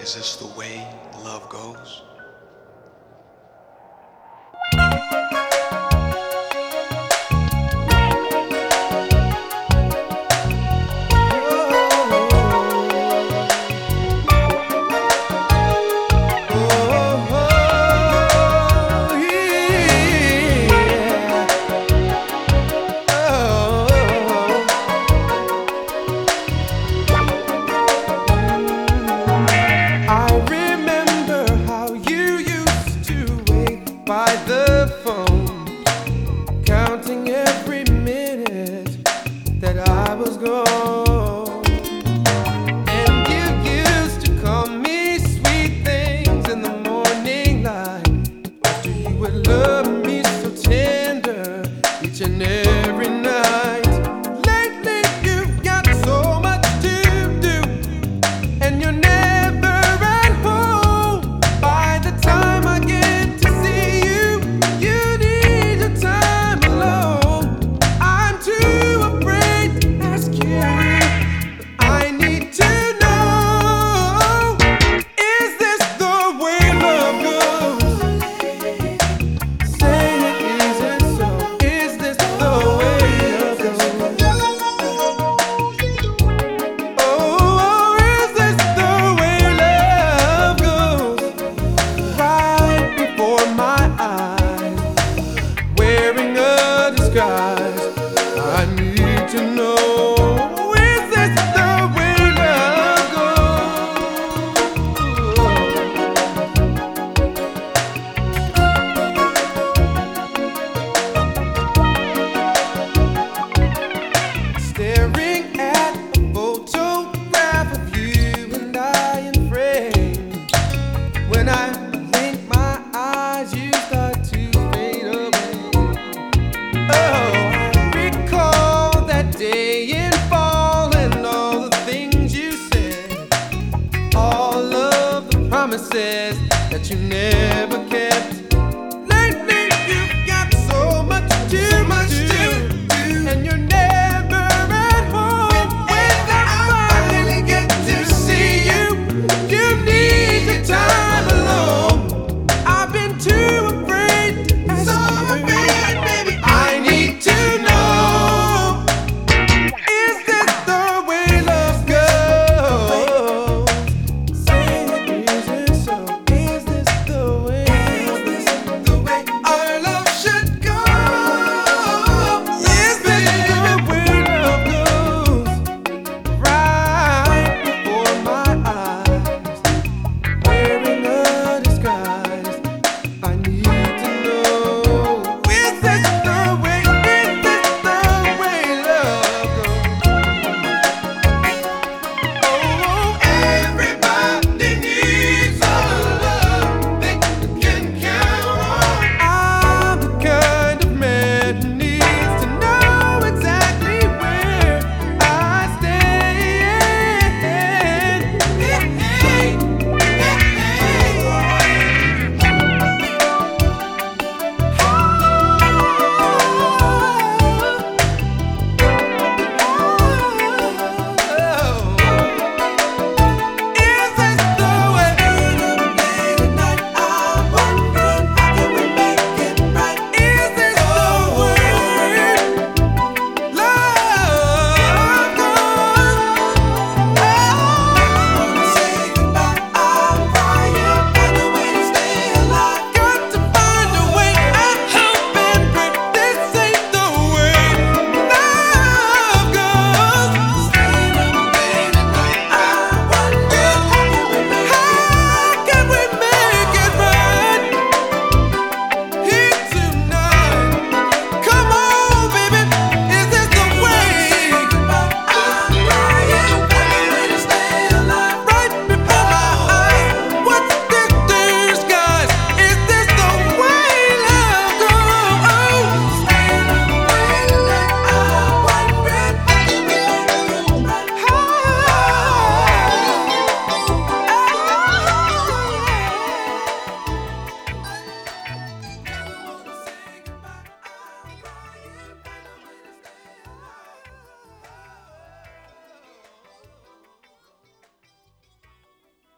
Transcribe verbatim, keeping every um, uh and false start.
Is this the way love goes? By the phone, counting every minute that I was gone. And you used to call me sweet things in the morning light, after you would love me so tender each and every night. Lately you've got so much to do, and you're never at home. By the time I get sky.